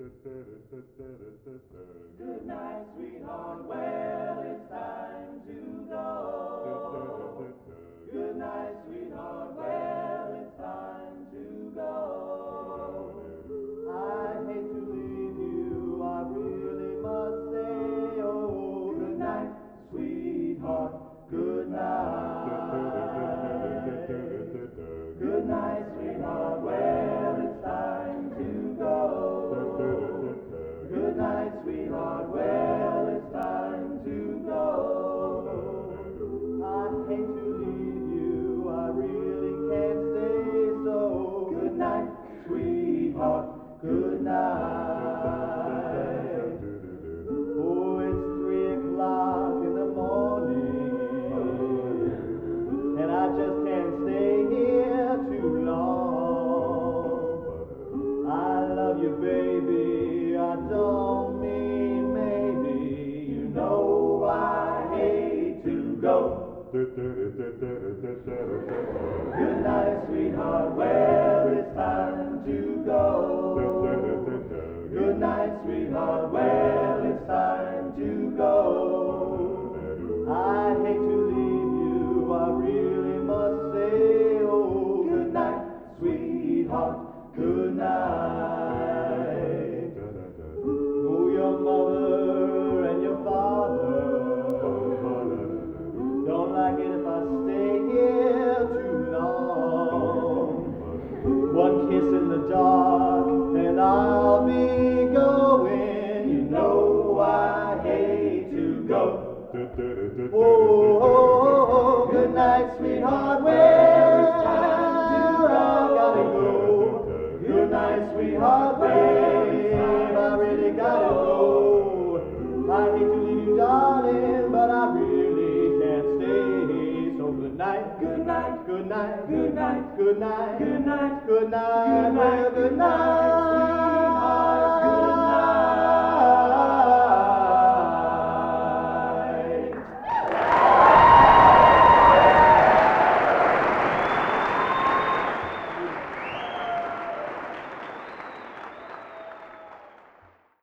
Good night, sweetheart. Well, it's time to go. Good night, sweetheart. Well, it's time to go. I hate to leave you. I really must say, oh, good night, sweetheart. Good night. Good night, sweetheart. Well, it's time to go. Good night, sweetheart. Well, it's time to go. I hate to leave you. I really can't stay. So good night, sweetheart. Good night. Oh, it's 3 o'clock in the morning, and I just can't stay here too long. I love you, baby. I don't mean maybe. You know I hate to go. Good night, sweetheart. Well, it's time to go. Good night, sweetheart. Well, it's time to go. I hate to leave you. I really must say, oh, good night, sweetheart. Good night. Oh, your mother and your father don't like it if I stay here too long. One kiss in the dark and I'll be going. You know I hate to go. Oh, good night, sweetheart. Well, it's time to go. I gotta go. Good night, sweetheart. Babe, I really gotta go. I hate to leave you, darling, but I really can't stay. So good night, good night, good night, good night, good night, good night, good night, well, good night.